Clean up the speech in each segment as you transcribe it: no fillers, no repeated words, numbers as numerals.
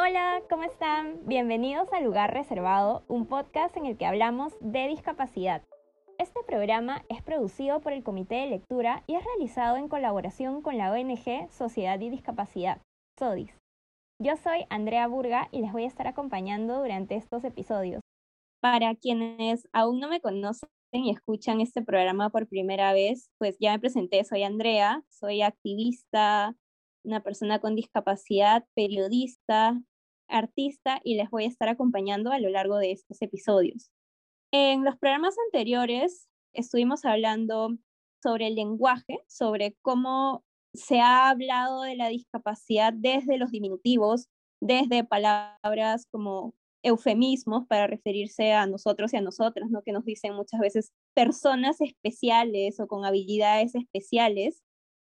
Hola, ¿cómo están? Bienvenidos a Lugar Reservado, un podcast en el que hablamos de discapacidad. Este programa es producido por el Comité de Lectura y es realizado en colaboración con la ONG Sociedad y Discapacidad, SODIS. Yo soy Andrea Burga y les voy a estar acompañando durante estos episodios. Para quienes aún no me conocen y escuchan este programa por primera vez, pues ya me presenté, soy Andrea, soy activista, una persona con discapacidad, periodista, artista y les voy a estar acompañando a lo largo de estos episodios. En los programas anteriores estuvimos hablando sobre el lenguaje, sobre cómo se ha hablado de la discapacidad desde los diminutivos, desde palabras como eufemismos para referirse a nosotros y a nosotras, ¿no? Que nos dicen muchas veces personas especiales o con habilidades especiales.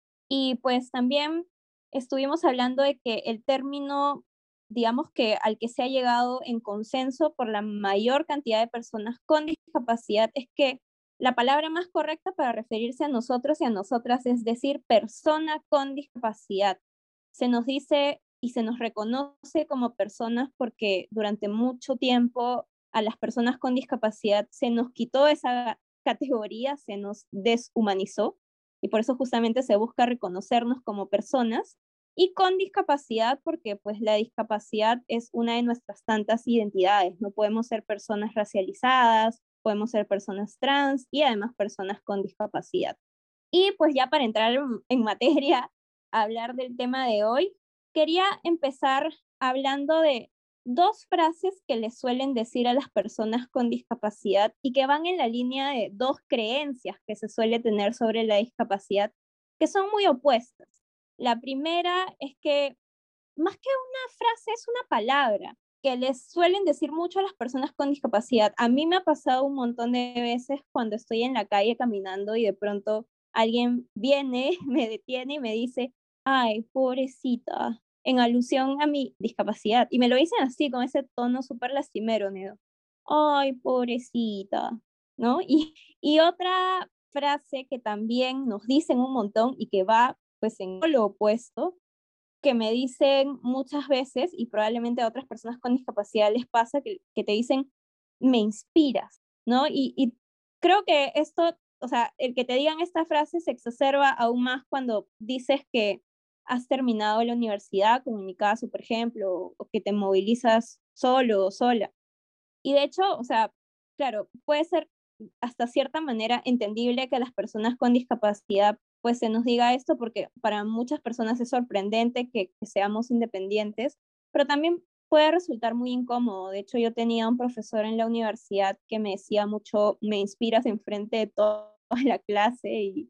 Y pues también estuvimos hablando de que el término, digamos que al que se ha llegado en consenso por la mayor cantidad de personas con discapacidad es que la palabra más correcta para referirse a nosotros y a nosotras es decir persona con discapacidad. Se nos dice y se nos reconoce como personas porque durante mucho tiempo a las personas con discapacidad se nos quitó esa categoría, se nos deshumanizó y por eso justamente se busca reconocernos como personas y con discapacidad porque pues la discapacidad es una de nuestras tantas identidades, no podemos ser personas racializadas, podemos ser personas trans y además personas con discapacidad. Y pues ya para entrar en materia, hablar del tema de hoy, quería empezar hablando de dos frases que le suelen decir a las personas con discapacidad y que van en la línea de dos creencias que se suele tener sobre la discapacidad, que son muy opuestas. La primera es que más que una frase es una palabra que les suelen decir mucho a las personas con discapacidad. A mí me ha pasado un montón de veces cuando estoy en la calle caminando y de pronto alguien viene, me detiene y me dice, ay, pobrecita, en alusión a mi discapacidad. Y me lo dicen así, con ese tono súper lastimero, ¿no? Ay, pobrecita, ¿no? Y otra frase que también nos dicen un montón y que va pues en lo opuesto que me dicen muchas veces, y probablemente a otras personas con discapacidad les pasa, que te dicen, me inspiras, ¿no? Y creo que esto, o sea, el que te digan esta frase se exacerba aún más cuando dices que has terminado la universidad, como en mi caso, por ejemplo, o que te movilizas solo o sola. Y de hecho, o sea, claro, puede ser hasta cierta manera entendible que a las personas con discapacidad pues se nos diga esto porque para muchas personas es sorprendente que seamos independientes, pero también puede resultar muy incómodo. De hecho, yo tenía un profesor en la universidad que me decía mucho, me inspiras enfrente de toda la clase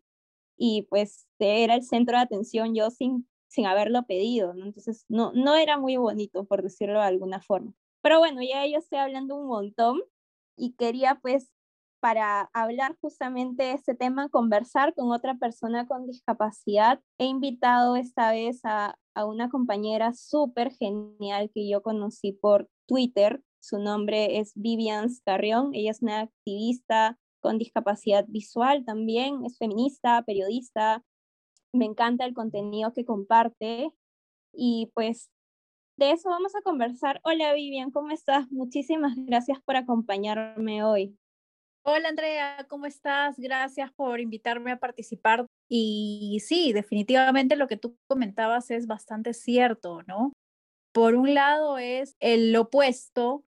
y pues era el centro de atención yo sin haberlo pedido, ¿no? Entonces no era muy bonito, por decirlo de alguna forma. Pero bueno, ya yo estoy hablando un montón y quería pues para hablar justamente de este tema, conversar con otra persona con discapacidad. He invitado esta vez a una compañera súper genial que yo conocí por Twitter. Su nombre es Vivian Carrión. Ella es una activista con discapacidad visual también, es feminista, periodista. Me encanta el contenido que comparte y pues de eso vamos a conversar. Hola Vivian, ¿cómo estás? Muchísimas gracias por acompañarme hoy. Hola Andrea, ¿cómo estás? Gracias por invitarme a participar. Y sí, definitivamente lo que tú comentabas es bastante cierto, ¿no? Por un lado es el opuesto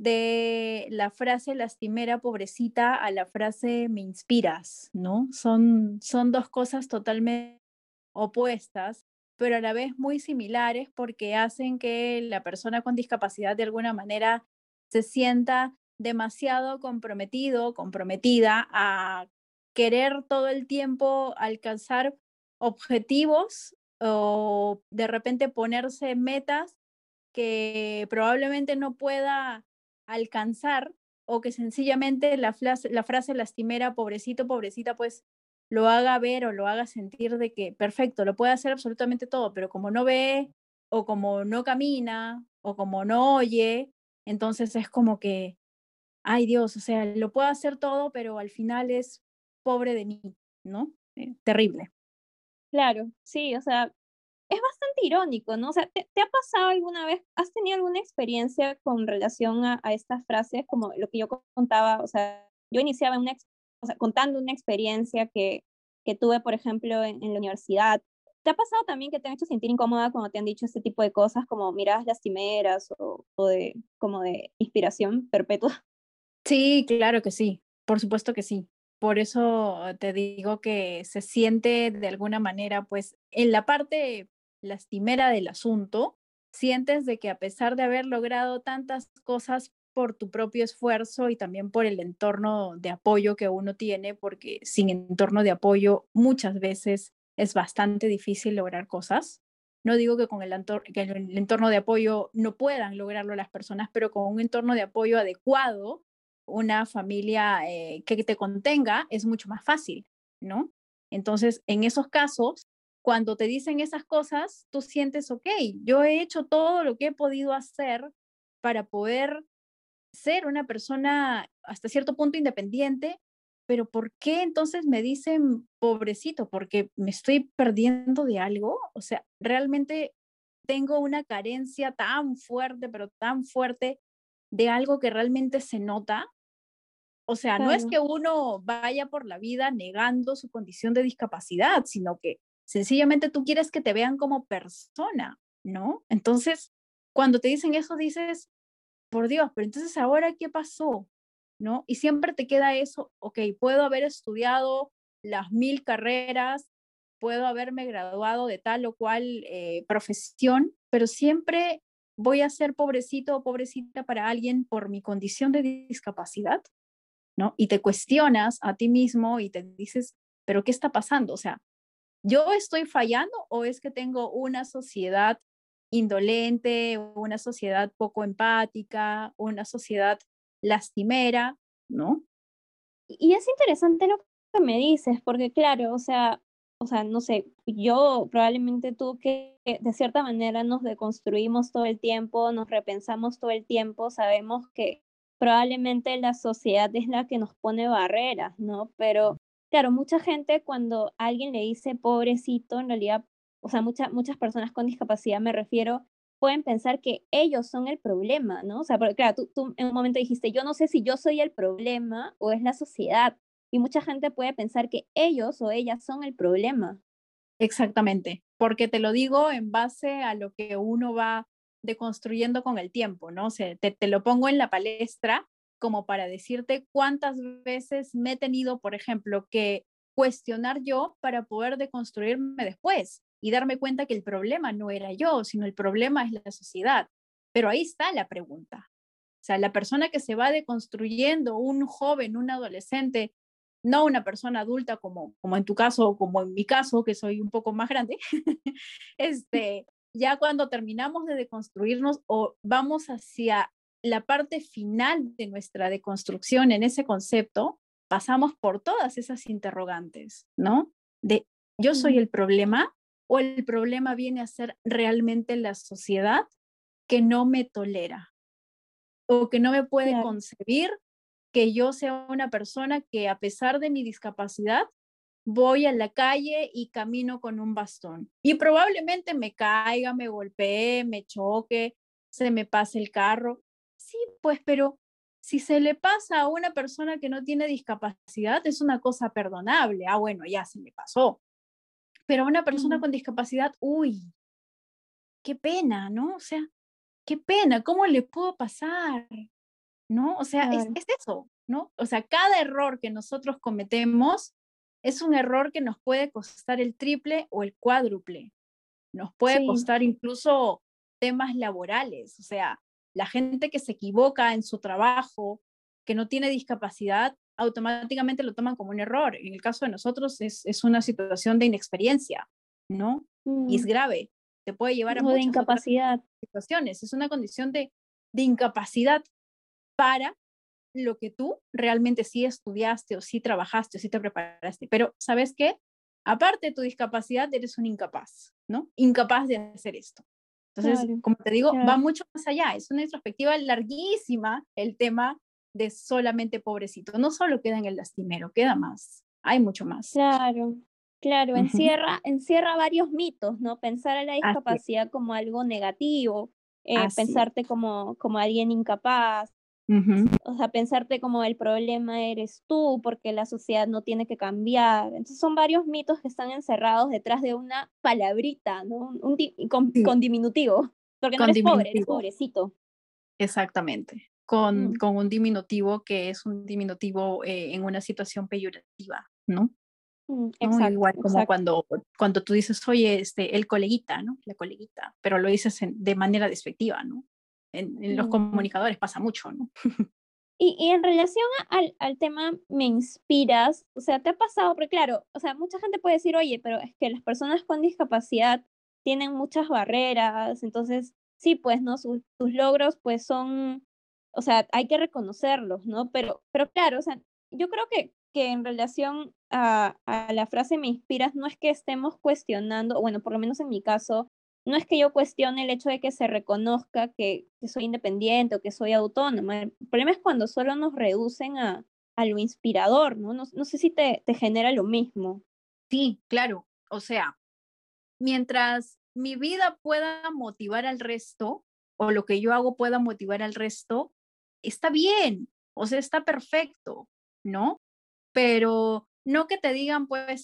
de la frase lastimera pobrecita a la frase me inspiras, ¿no? Son dos cosas totalmente opuestas, pero a la vez muy similares porque hacen que la persona con discapacidad de alguna manera se sienta demasiado comprometido, comprometida a querer todo el tiempo alcanzar objetivos o de repente ponerse metas que probablemente no pueda alcanzar o que sencillamente la frase lastimera, pobrecito, pobrecita, pues lo haga ver o lo haga sentir de que perfecto, lo puede hacer absolutamente todo, pero como no ve o como no camina o como no oye, entonces es como que, ay Dios, o sea, lo puedo hacer todo, pero al final es pobre de mí, ¿no? Terrible. Claro, sí, o sea, es bastante irónico, ¿no? O sea, ¿te ha pasado alguna vez, has tenido alguna experiencia con relación a estas frases, como lo que yo contaba? O sea, yo iniciaba o sea, contando una experiencia que tuve, por ejemplo, en la universidad. ¿Te ha pasado también que te han hecho sentir incómoda cuando te han dicho este tipo de cosas, como miradas lastimeras o de, como de inspiración perpetua? Sí, claro que sí, por supuesto que sí. Por eso te digo que se siente de alguna manera, pues, en la parte lastimera del asunto, sientes de que a pesar de haber logrado tantas cosas por tu propio esfuerzo y también por el entorno de apoyo que uno tiene, porque sin entorno de apoyo muchas veces es bastante difícil lograr cosas. No digo que con que el entorno de apoyo no puedan lograrlo las personas, pero con un entorno de apoyo adecuado, una familia que te contenga es mucho más fácil, ¿no? Entonces, en esos casos, cuando te dicen esas cosas, tú sientes, ok, yo he hecho todo lo que he podido hacer para poder ser una persona hasta cierto punto independiente, pero ¿por qué entonces me dicen pobrecito? ¿Porque me estoy perdiendo de algo? O sea, realmente tengo una carencia tan fuerte, pero tan fuerte de algo que realmente se nota. O sea, no es Claro. que uno vaya por la vida negando su condición de discapacidad, sino que sencillamente tú quieres que te vean como persona, ¿no? Entonces, cuando te dicen eso, dices, por Dios, pero entonces ahora, ¿qué pasó? ¿No? Y siempre te queda eso, ok, puedo haber estudiado las 1000 carreras, puedo haberme graduado de tal o cual profesión, pero siempre voy a ser pobrecito o pobrecita para alguien por mi condición de discapacidad, ¿no? Y te cuestionas a ti mismo y te dices, pero ¿qué está pasando? O sea, ¿yo estoy fallando o es que tengo una sociedad indolente, una sociedad poco empática, una sociedad lastimera, ¿no? Y es interesante lo que me dices, porque claro, o sea, no sé, yo probablemente tú que de cierta manera nos deconstruimos todo el tiempo, nos repensamos todo el tiempo, sabemos que probablemente la sociedad es la que nos pone barreras, ¿no? Pero claro, mucha gente cuando alguien le dice pobrecito, en realidad, o sea, muchas personas con discapacidad me refiero, pueden pensar que ellos son el problema, ¿no? O sea, porque claro, tú en un momento dijiste, yo no sé si yo soy el problema o es la sociedad, y mucha gente puede pensar que ellos o ellas son el problema. Exactamente, porque te lo digo en base a lo que uno va deconstruyendo con el tiempo, ¿no? O sea, te lo pongo en la palestra como para decirte cuántas veces me he tenido, por ejemplo, que cuestionar yo para poder deconstruirme después y darme cuenta que el problema no era yo, sino el problema es la sociedad. Pero ahí está la pregunta. O sea, la persona que se va deconstruyendo, un joven, un adolescente, no una persona adulta como en tu caso o como en mi caso, que soy un poco más grande, ya cuando terminamos de deconstruirnos o vamos hacia la parte final de nuestra deconstrucción en ese concepto, pasamos por todas esas interrogantes, ¿no? De yo soy Mm, el problema o el problema viene a ser realmente la sociedad que no me tolera o que no me puede claro, concebir que yo sea una persona que a pesar de mi discapacidad voy a la calle y camino con un bastón. Y probablemente me caiga, me golpee, me choque, se me pase el carro. Sí, pues, pero si se le pasa a una persona que no tiene discapacidad, es una cosa perdonable. Ah, bueno, ya se me pasó. Pero a una persona mm, con discapacidad, uy, qué pena, ¿no? O sea, qué pena, ¿cómo le pudo pasar? ¿No? O sea, claro, es eso, ¿no? O sea, cada error que nosotros cometemos es un error que nos puede costar el triple o el cuádruple. Nos puede sí, costar incluso temas laborales. O sea, la gente que se equivoca en su trabajo, que no tiene discapacidad, automáticamente lo toman como un error. En el caso de nosotros es una situación de inexperiencia, ¿no? Y es mm, grave. Te puede llevar a o de muchas otras incapacidad, situaciones. Es una condición de incapacidad para lo que tú realmente sí estudiaste o sí trabajaste o sí te preparaste. Pero, ¿sabes qué? Aparte de tu discapacidad, eres un incapaz, ¿no? Incapaz de hacer esto. Entonces, claro, como te digo, va claro, mucho más allá. Es una introspectiva larguísima el tema de solamente pobrecito. No solo queda en el lastimero, queda más. Hay mucho más. claro. Claro, Ujú. encierra varios mitos, ¿no? Pensar a la Así es, discapacidad como algo negativo, así es. pensarte como alguien incapaz, Ujú. o sea, pensarte como el problema eres tú porque la sociedad no tiene que cambiar. Entonces son varios mitos que están encerrados detrás de una palabrita, ¿no? Sí, Con diminutivo, porque no con eres pobre, eres diminutivo, pobrecito. exactamente. Mm, Con un diminutivo que es un diminutivo en una situación peyorativa, ¿no? ¿No? exacto, Igual como exacto. cuando tú dices, oye, el coleguita, ¿no? La coleguita, pero lo dices de manera despectiva, ¿no? En los Mm. comunicadores pasa mucho, ¿no? Y en relación al tema me inspiras, o sea, ¿te ha pasado? Porque claro, o sea, mucha gente puede decir, oye, pero es que las personas con discapacidad tienen muchas barreras, entonces sí, pues, ¿no? Sus logros pues son, o sea, hay que reconocerlos, ¿no? Pero claro, o sea, yo creo que en relación a la frase me inspiras, no es que estemos cuestionando, bueno, por lo menos en mi caso, no es que yo cuestione el hecho de que se reconozca que soy independiente o que soy autónoma. El problema es cuando solo nos reducen a lo inspirador, ¿no? No sé si te genera lo mismo. Sí, claro. O sea, mientras mi vida pueda motivar al resto, o lo que yo hago pueda motivar al resto, está bien, o sea, está perfecto, ¿no? Pero no que te digan, pues,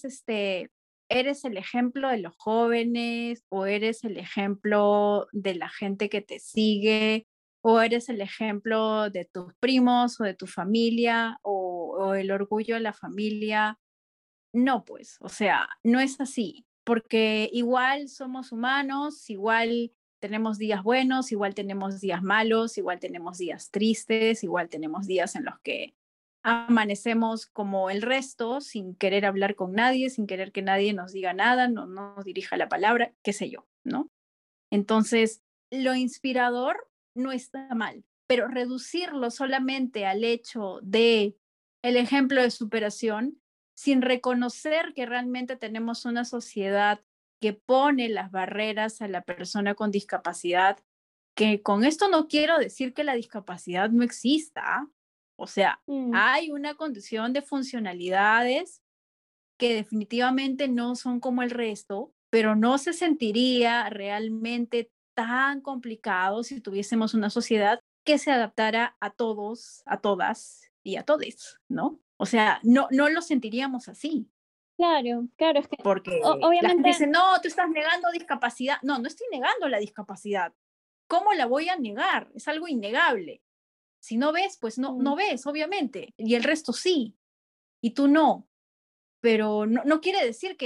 eres el ejemplo de los jóvenes, o eres el ejemplo de la gente que te sigue, o eres el ejemplo de tus primos o de tu familia, o el orgullo de la familia. No, pues, o sea, no es así, porque igual somos humanos, igual tenemos días buenos, igual tenemos días malos, igual tenemos días tristes, igual tenemos días en los que amanecemos como el resto, sin querer hablar con nadie, sin querer que nadie nos diga nada, no nos dirija la palabra, qué sé yo, ¿no? Entonces, lo inspirador no está mal, pero reducirlo solamente al hecho de el ejemplo de superación, sin reconocer que realmente tenemos una sociedad que pone las barreras a la persona con discapacidad, que con esto no quiero decir que la discapacidad no exista. O sea, Mm, hay una condición de funcionalidades que definitivamente no son como el resto, pero no se sentiría realmente tan complicado si tuviésemos una sociedad que se adaptara a todos, a todas y a todes, ¿no? O sea, no lo sentiríamos así, claro, claro, es que porque la gente obviamente, dice, no, tú estás negando discapacidad. No estoy negando la discapacidad. ¿Cómo la voy a negar? Es algo innegable. Si no ves, pues no mm, ves, obviamente, y el resto sí, y tú no, pero no quiere decir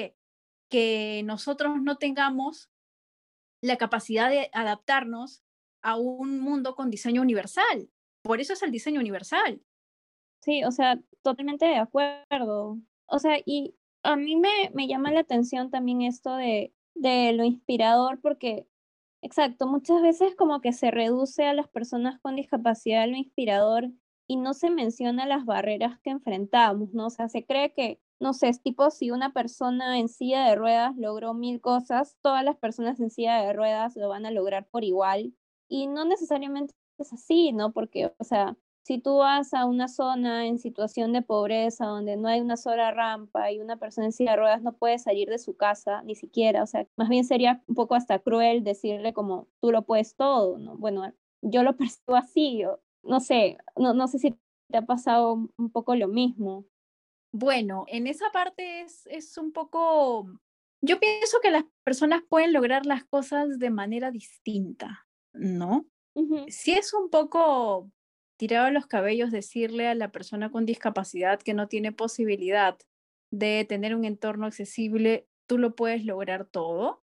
que nosotros no tengamos la capacidad de adaptarnos a un mundo con diseño universal. Por eso es el diseño universal. sí, o sea, totalmente de acuerdo. O sea, y a mí me llama la atención también esto de lo inspirador porque exacto, muchas veces como que se reduce a las personas con discapacidad lo inspirador y no se menciona las barreras que enfrentamos, ¿no? O sea, se cree que, no sé, es tipo si una persona en silla de ruedas logró 1000 cosas, todas las personas en silla de ruedas lo van a lograr por igual y no necesariamente es así, ¿no? Porque, o sea, si tú vas a una zona en situación de pobreza donde no hay una sola rampa y una persona en silla de ruedas no puede salir de su casa ni siquiera, o sea, más bien sería un poco hasta cruel decirle como tú lo puedes todo, ¿no? Bueno, yo lo percibo así, o no sé, no sé si te ha pasado un poco lo mismo. Bueno, en esa parte es un poco, yo pienso que las personas pueden lograr las cosas de manera distinta, ¿no? Ujú, Sí es un poco tirado a los cabellos decirle a la persona con discapacidad que no tiene posibilidad de tener un entorno accesible, tú lo puedes lograr todo,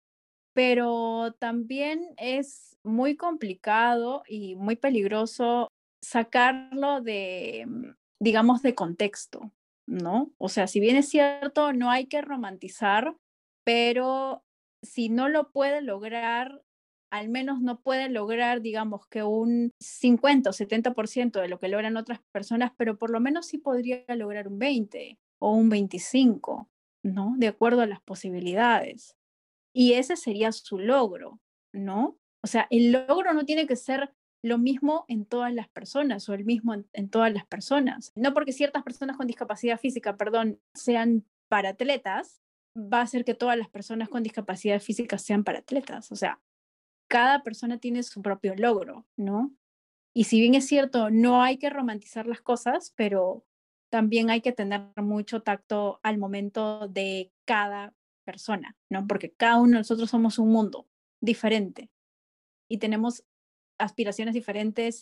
pero también es muy complicado y muy peligroso sacarlo de, digamos, de contexto, ¿no? O sea, si bien es cierto, no hay que romantizar, pero si no lo puede lograr, al menos no puede lograr, digamos, que un 50 o 70% de lo que logran otras personas, pero por lo menos sí podría lograr un 20 o un 25, ¿no? De acuerdo a las posibilidades. Y ese sería su logro, ¿no? O sea, el logro no tiene que ser lo mismo en todas las personas o el mismo en todas las personas. No porque ciertas personas con discapacidad física, perdón, sean paratletas, va a hacer que todas las personas con discapacidad física sean paratletas. O sea, cada persona tiene su propio logro, ¿no? Y si bien es cierto, no hay que romantizar las cosas, pero también hay que tener mucho tacto al momento de cada persona, ¿no? Porque cada uno de nosotros somos un mundo diferente y tenemos aspiraciones diferentes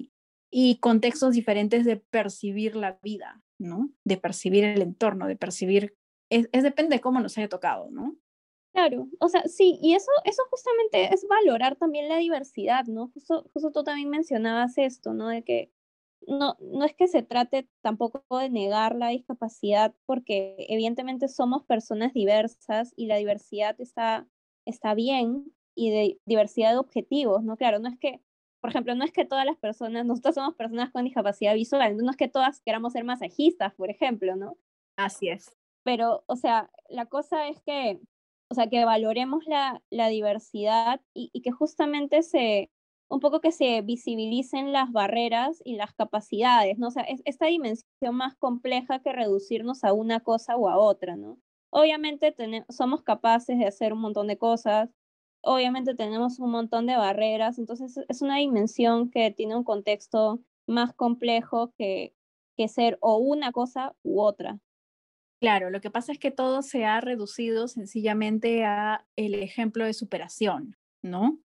y contextos diferentes de percibir la vida, ¿no? De percibir el entorno, de percibir, depende de cómo nos haya tocado, ¿no? Claro, o sea, sí, y eso justamente es valorar también la diversidad, ¿no? Justo tú también mencionabas esto, ¿no? De que no es que se trate tampoco de negar la discapacidad, porque evidentemente somos personas diversas y la diversidad está bien, y de diversidad de objetivos, ¿no? Claro, no es que, por ejemplo, no es que todas las personas, nosotros somos personas con discapacidad visual, no es que todas queramos ser masajistas, por ejemplo, ¿no? Así es. Pero, o sea, la cosa es que, o sea, que valoremos la diversidad y que justamente un poco que se visibilicen las barreras y las capacidades, ¿no? O sea, esta dimensión más compleja que reducirnos a una cosa o a otra, ¿no? Obviamente somos capaces de hacer un montón de cosas, obviamente tenemos un montón de barreras, entonces es una dimensión que tiene un contexto más complejo que ser o una cosa u otra. Claro, lo que pasa es que todo se ha reducido sencillamente a el ejemplo de superación, ¿no?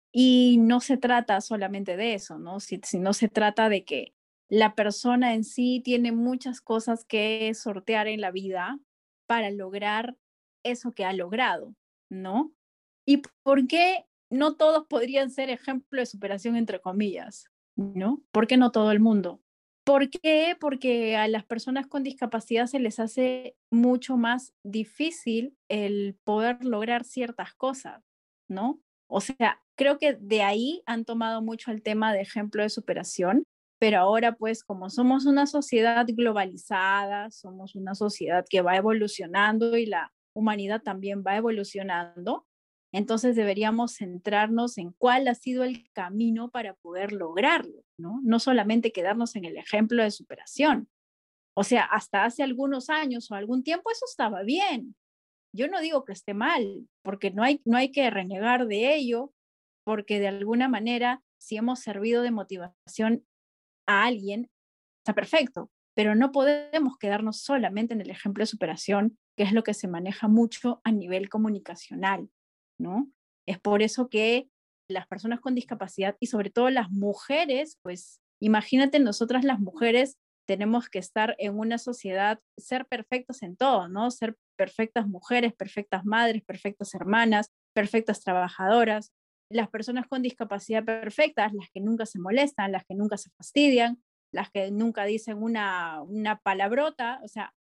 Y no se trata solamente de eso, ¿no? Sino se trata de que la persona en sí tiene muchas cosas que sortear en la vida para lograr eso que ha logrado, ¿no? ¿Y por qué no todos podrían ser ejemplo de superación, entre comillas, ¿no? ¿Por qué no todo el mundo? ¿Por qué? Porque a las personas con discapacidad se les hace mucho más difícil el poder lograr ciertas cosas, ¿no? O sea, creo que de ahí han tomado mucho el tema de ejemplo de superación, pero ahora pues como somos una sociedad globalizada, somos una sociedad que va evolucionando y la humanidad también va evolucionando, entonces deberíamos centrarnos en cuál ha sido el camino para poder lograrlo, ¿no? No solamente quedarnos en el ejemplo de superación. O sea, hasta hace algunos años o algún tiempo eso estaba bien. Yo no digo que esté mal, porque no hay que renegar de ello, porque de alguna manera, si hemos servido de motivación a alguien, está perfecto, pero no podemos quedarnos solamente en el ejemplo de superación, que es lo que se maneja mucho a nivel comunicacional, ¿no? Es por eso que las personas con discapacidad y sobre todo las mujeres, pues imagínate, nosotras las mujeres tenemos que estar en una sociedad, ser perfectas en todo, ¿no? Ser perfectas mujeres, perfectas madres, perfectas hermanas, perfectas trabajadoras. Las personas con discapacidad perfectas, las que nunca se molestan, las que nunca se fastidian, las que nunca dicen una palabrota, o sea,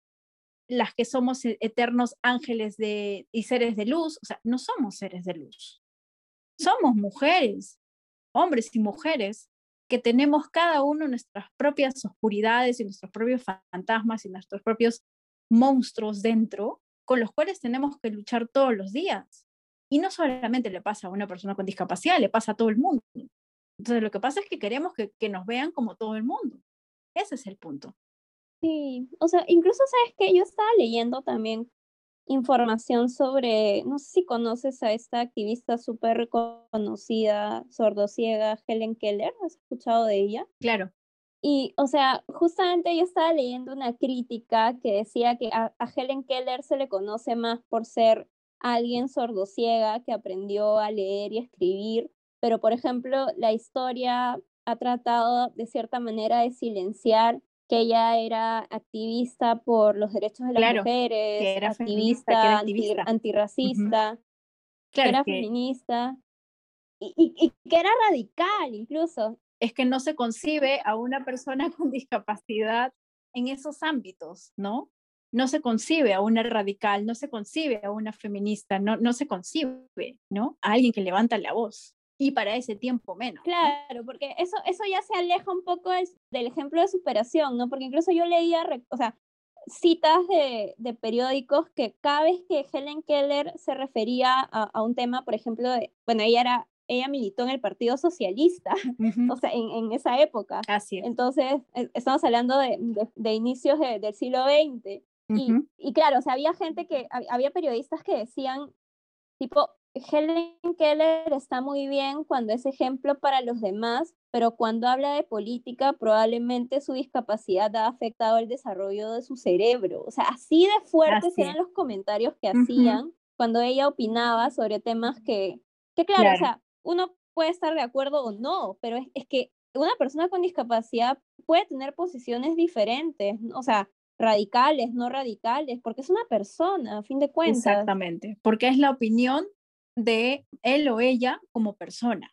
las que somos eternos ángeles y seres de luz, o sea, no somos seres de luz, somos mujeres, hombres y mujeres, que tenemos cada uno nuestras propias oscuridades y nuestros propios fantasmas y nuestros propios monstruos dentro, con los cuales tenemos que luchar todos los días. Y no solamente le pasa a una persona con discapacidad, le pasa a todo el mundo. Entonces, lo que pasa es que queremos que nos vean como todo el mundo. Ese es el punto. Sí, o sea, incluso sabes que yo estaba leyendo también información sobre, no sé si conoces a esta activista súper reconocida, sordociega, Helen Keller, ¿has escuchado de ella? Claro, Y, o sea, justamente yo estaba leyendo una crítica que decía que a Helen Keller se le conoce más por ser alguien sordociega que aprendió a leer y escribir, pero por ejemplo, la historia ha tratado de cierta manera de silenciar que ella era activista por los derechos de las claro, que mujeres, era feminista, que era activista activista. Ujú. antirracista, que Claro, era feminista y que era radical incluso. es que no se concibe a una persona con discapacidad en esos ámbitos, ¿no? No se concibe a una radical, no se concibe a una feminista, no se concibe, ¿no? A alguien que levanta la voz. Y para ese tiempo menos, ¿no? Claro, porque eso ya se aleja un poco del ejemplo de superación, ¿no? Porque incluso yo leía, o sea, citas de periódicos que cada vez que Helen Keller se refería a un tema, por ejemplo, bueno, ella militó en el Partido Socialista, o Ujú. sea, en esa época. Así es. Entonces, estamos hablando de inicios del siglo XX. Ujú. Y claro, o sea, había gente que, había periodistas que decían, tipo, Helen Keller está muy bien cuando es ejemplo para los demás, pero cuando habla de política, probablemente su discapacidad ha afectado el desarrollo de su cerebro. O sea, así de fuertes Así eran es. los comentarios que Ujú. hacían cuando ella opinaba sobre temas que claro, o Claro, sea, uno puede estar de acuerdo o no, pero es que una persona con discapacidad puede tener posiciones diferentes, ¿no? O sea, radicales, no radicales, porque es una persona, a fin de cuentas. exactamente, porque es la opinión de él o ella como persona.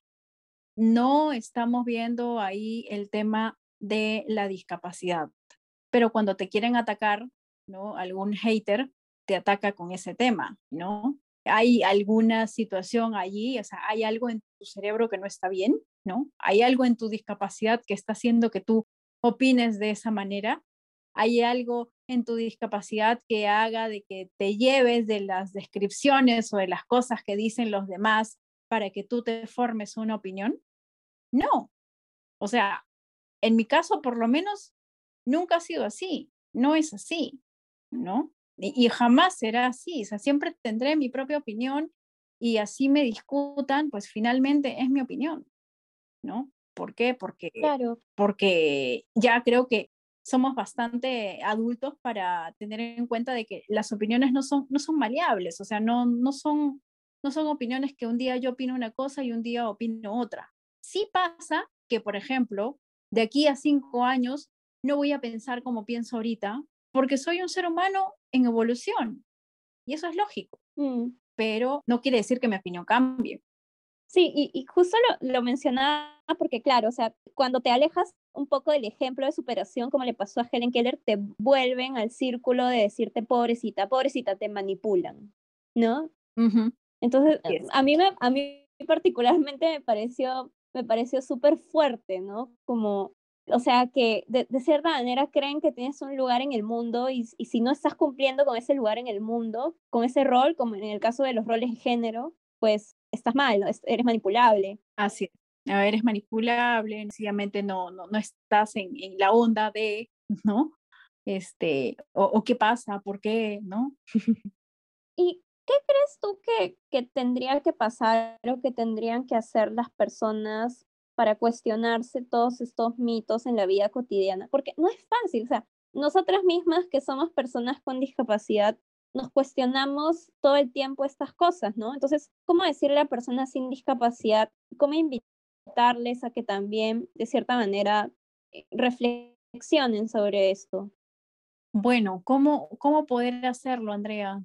No estamos viendo ahí el tema de la discapacidad, pero cuando te quieren atacar, ¿no? Algún hater te ataca con ese tema, ¿no? Hay alguna situación allí, o sea, hay algo en tu cerebro que no está bien, ¿no? Hay algo en tu discapacidad que está haciendo que tú opines de esa manera. Hay algo en tu discapacidad que haga de que te lleves de las descripciones o de las cosas que dicen los demás para que tú te formes una opinión. No, o sea, en mi caso, por lo menos, nunca ha sido así, no es así, ¿no? Y jamás será así, o sea, siempre tendré mi propia opinión y así me discutan, pues finalmente es mi opinión, ¿no? ¿Por qué? Claro. Porque ya creo que somos bastante adultos para tener en cuenta de que las opiniones no son maleables, o sea, no son opiniones que un día yo opino una cosa y un día opino otra. Sí pasa que, por ejemplo, de aquí a 5 años no voy a pensar como pienso ahorita, porque soy un ser humano en evolución y eso es lógico, Mm. pero no quiere decir que mi opinión cambie. Sí, y justo lo mencionaba porque, claro, o sea, cuando te alejas un poco del ejemplo de superación, como le pasó a Helen Keller, te vuelven al círculo de decirte pobrecita, pobrecita, te manipulan, ¿no? Ujú, Entonces, así es. a mí particularmente me pareció súper fuerte, ¿no? Como, o sea, que de cierta manera creen que tienes un lugar en el mundo y si no estás cumpliendo con ese lugar en el mundo, con ese rol, como en el caso de los roles de género, pues estás mal, ¿no? Eres manipulable. Así es. A ver, eres manipulable, sencillamente no estás en la onda de, ¿no? O qué pasa, por qué, ¿no? ¿Y qué crees tú que tendría que pasar o que tendrían que hacer las personas para cuestionarse todos estos mitos en la vida cotidiana? Porque no es fácil, o sea, nosotras mismas que somos personas con discapacidad, nos cuestionamos todo el tiempo estas cosas, ¿no? Entonces, ¿cómo decirle a personas sin discapacidad, cómo invitarles a que también, de cierta manera, reflexionen sobre esto? Bueno, ¿cómo poder hacerlo, Andrea?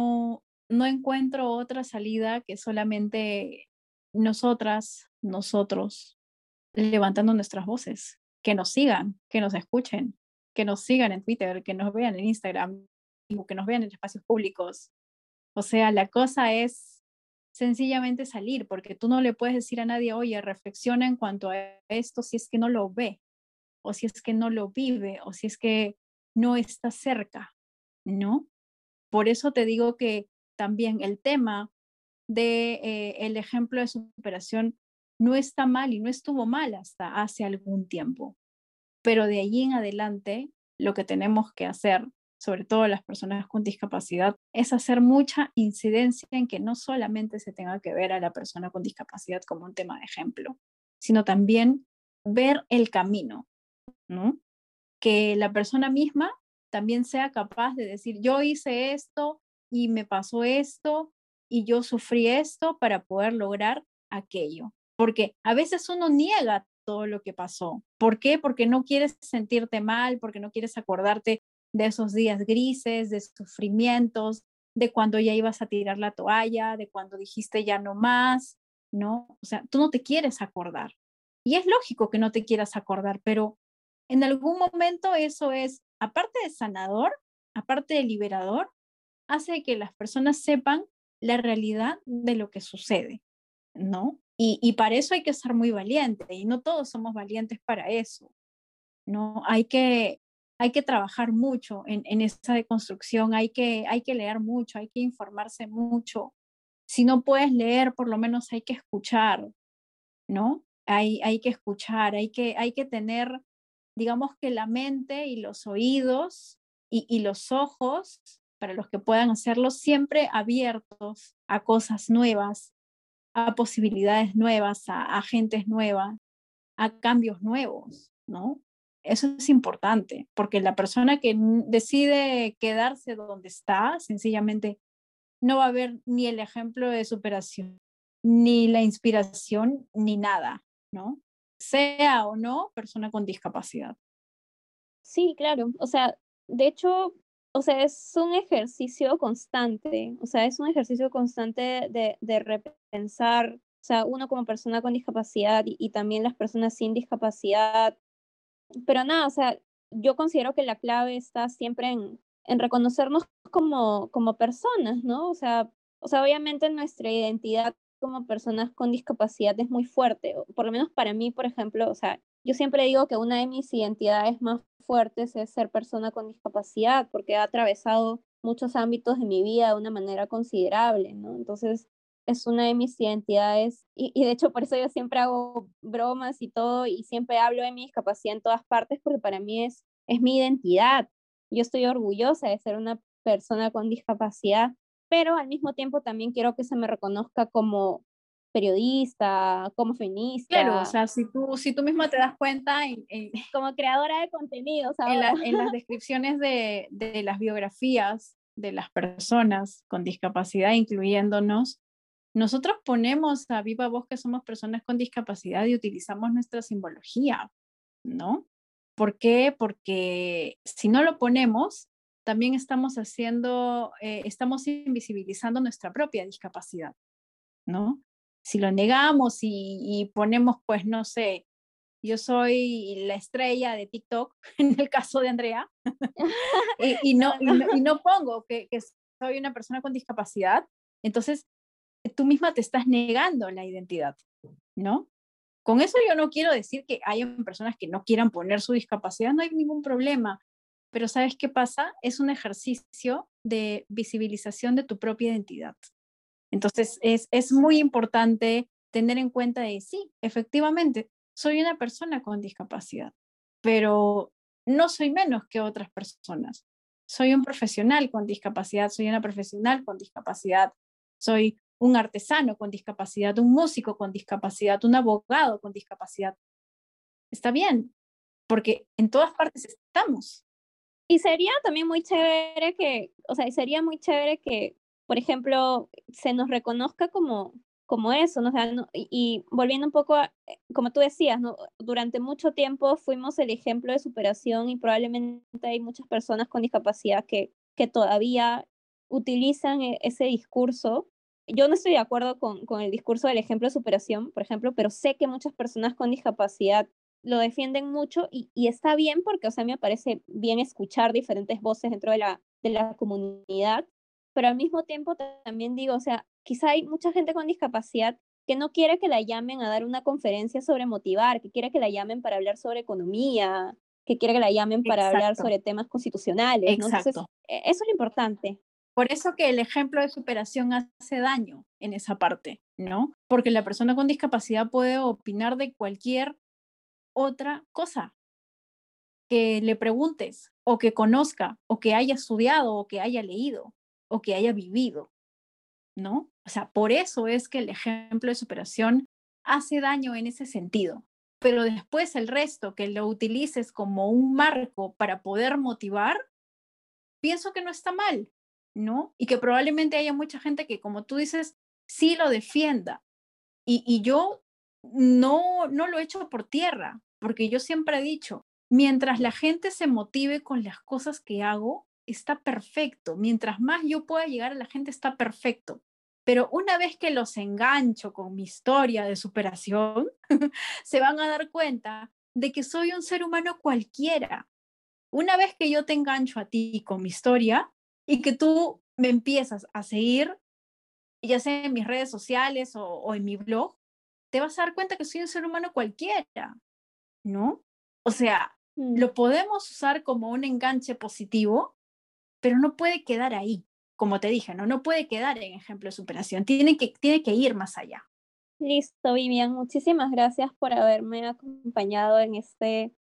No encuentro otra salida que solamente nosotras, nosotros, levantando nuestras voces, que nos sigan, que nos escuchen, que nos sigan en Twitter, que nos vean en Instagram, o que nos vean en espacios públicos. O sea, la cosa es sencillamente salir, porque tú no le puedes decir a nadie, oye, reflexiona en cuanto a esto si es que no lo ve, o si es que no lo vive, o si es que no está cerca, ¿no? Por eso te digo que también el tema de el ejemplo de superación no está mal y no estuvo mal hasta hace algún tiempo, pero de allí en adelante lo que tenemos que hacer, sobre todo las personas con discapacidad, es hacer mucha incidencia en que no solamente se tenga que ver a la persona con discapacidad como un tema de ejemplo, sino también ver el camino, ¿no? Que la persona misma también sea capaz de decir, yo hice esto y me pasó esto y yo sufrí esto para poder lograr aquello. Porque a veces uno niega todo lo que pasó. ¿Por qué? Porque no quieres sentirte mal, porque no quieres acordarte de esos días grises, de sufrimientos, de cuando ya ibas a tirar la toalla, de cuando dijiste ya no más, ¿no? O sea, tú no te quieres acordar. Y es lógico que no te quieras acordar, pero en algún momento eso es, aparte de sanador, aparte de liberador, hace que las personas sepan la realidad de lo que sucede, ¿no? Y para eso hay que ser muy valiente y no todos somos valientes para eso, ¿no? Hay que trabajar mucho en esa deconstrucción, hay que leer mucho, hay que informarse mucho. Si no puedes leer, por lo menos hay que escuchar, ¿no? Hay que escuchar, hay que tener, digamos que la mente y los oídos y los ojos, para los que puedan hacerlo, siempre abiertos a cosas nuevas, a posibilidades nuevas, a gentes nuevas, a cambios nuevos, ¿no? Eso es importante, porque la persona que decide quedarse donde está, sencillamente no va a ver ni el ejemplo de superación, ni la inspiración, ni nada, ¿no? Sea o no persona con discapacidad. Sí, claro. O sea, de hecho, o sea, es un ejercicio constante. O sea, es un ejercicio constante de repensar, o sea, uno como persona con discapacidad y también las personas sin discapacidad. Pero nada, o sea, yo considero que la clave está siempre en reconocernos como personas, ¿no? O sea, obviamente nuestra identidad como personas con discapacidad es muy fuerte, o por lo menos para mí, por ejemplo, o sea, yo siempre digo que una de mis identidades más fuertes es ser persona con discapacidad, porque ha atravesado muchos ámbitos de mi vida de una manera considerable, ¿no? Entonces, es una de mis identidades y de hecho por eso yo siempre hago bromas y todo y siempre hablo de mi discapacidad en todas partes porque para mí es mi identidad. Yo estoy orgullosa de ser una persona con discapacidad, pero al mismo tiempo también quiero que se me reconozca como periodista, como Claro, o feminista, sea, si tú misma te das cuenta como creadora de contenidos ahora. en las descripciones de las biografías de las personas con discapacidad, incluyéndonos, nosotros ponemos a viva voz que somos personas con discapacidad y utilizamos nuestra simbología, ¿no? ¿Por qué? Porque si no lo ponemos, también estamos invisibilizando nuestra propia discapacidad, ¿no? Si lo negamos y ponemos, pues, no sé, yo soy la estrella de TikTok, en el caso de Andrea, y, no, No, y, no, no. y no pongo que soy una persona con discapacidad, entonces tú misma te estás negando la identidad, ¿no? Con eso yo no quiero decir que hayan personas que no quieran poner su discapacidad, no hay ningún problema, pero ¿sabes qué pasa? Es un ejercicio de visibilización de tu propia identidad. Entonces es muy importante tener en cuenta de, sí, efectivamente, soy una persona con discapacidad, pero no soy menos que otras personas. Soy un profesional con discapacidad, soy una profesional con discapacidad, soy un artesano con discapacidad, un músico con discapacidad, un abogado con discapacidad. Está bien, porque en todas partes estamos. Y sería también muy chévere que, o sea, sería muy chévere que, por ejemplo, se nos reconozca como eso, ¿no? O sea, y volviendo un poco a, como tú decías, ¿no? Durante mucho tiempo fuimos el ejemplo de superación y probablemente hay muchas personas con discapacidad que todavía utilizan ese discurso. Yo no estoy de acuerdo con el discurso del ejemplo de superación, por ejemplo, pero sé que muchas personas con discapacidad lo defienden mucho y está bien porque, o sea, a mí me parece bien escuchar diferentes voces dentro de la comunidad, pero al mismo tiempo también digo, o sea, quizá hay mucha gente con discapacidad que no quiere que la llamen a dar una conferencia sobre motivar, que quiere que la llamen para hablar sobre economía, que quiere que la llamen para hablar Exacto, sobre temas constitucionales, ¿no? Entonces, exacto. eso es lo importante. Por eso que el ejemplo de superación hace daño en esa parte, ¿no? Porque la persona con discapacidad puede opinar de cualquier otra cosa que le preguntes o que conozca o que haya estudiado o que haya leído o que haya vivido, ¿no? O sea, por eso es que el ejemplo de superación hace daño en ese sentido. Pero después el resto, que lo utilices como un marco para poder motivar, pienso que no está mal, ¿no? Y que probablemente haya mucha gente que, como tú dices, sí lo defienda. Y yo no lo echo por tierra, porque yo siempre he dicho, mientras la gente se motive con las cosas que hago, está perfecto. Mientras más yo pueda llegar a la gente, está perfecto. Pero una vez que los engancho con mi historia de superación, se van a dar cuenta de que soy un ser humano cualquiera. Una vez que yo te engancho a ti con mi historia y que tú me empiezas a seguir, ya sea en mis redes sociales o en mi blog, te vas a dar cuenta que soy un ser humano cualquiera, ¿no? O sea, Mm. lo podemos usar como un enganche positivo, pero no puede quedar ahí, como te dije, ¿no? No puede quedar en ejemplo de superación, tiene que ir más allá. Listo, Vivian, muchísimas gracias por haberme acompañado en este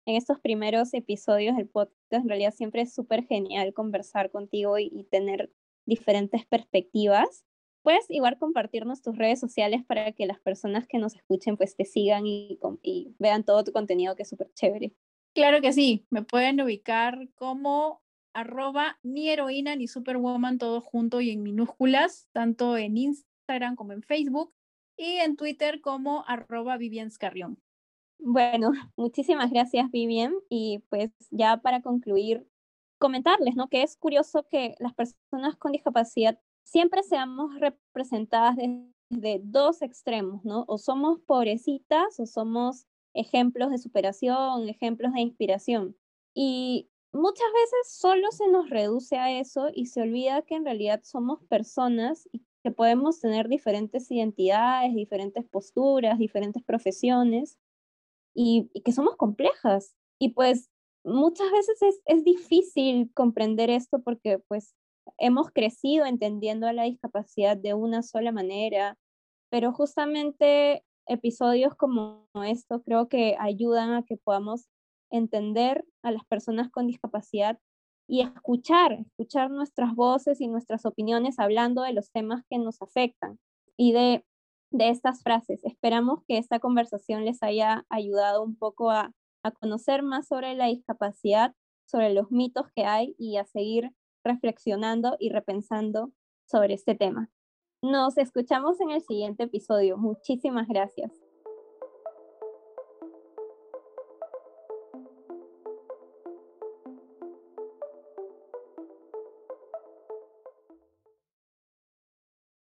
en estos primeros episodios del podcast. En realidad siempre es súper genial conversar contigo y tener diferentes perspectivas. Puedes igual compartirnos tus redes sociales para que las personas que nos escuchen pues te sigan y vean todo tu contenido, que es súper chévere. Claro que sí, me pueden ubicar como ni heroína ni superwoman, todo junto y en minúsculas, tanto en Instagram como en Facebook, y en Twitter como @vivianscarrión. Bueno, muchísimas gracias, Vivian. Y pues ya para concluir, comentarles, ¿no? Que es curioso que las personas con discapacidad siempre seamos representadas desde dos extremos, ¿no? O somos pobrecitas o somos ejemplos de superación, ejemplos de inspiración. Y muchas veces solo se nos reduce a eso y se olvida que en realidad somos personas y que podemos tener diferentes identidades, diferentes posturas, diferentes profesiones y que somos complejas. Y pues muchas veces es difícil comprender esto porque pues hemos crecido entendiendo a la discapacidad de una sola manera, pero justamente episodios como esto creo que ayudan a que podamos entender a las personas con discapacidad y escuchar nuestras voces y nuestras opiniones hablando de los temas que nos afectan y de estas frases. Esperamos que esta conversación les haya ayudado un poco a conocer más sobre la discapacidad, sobre los mitos que hay y a seguir reflexionando y repensando sobre este tema. Nos escuchamos en el siguiente episodio. Muchísimas gracias.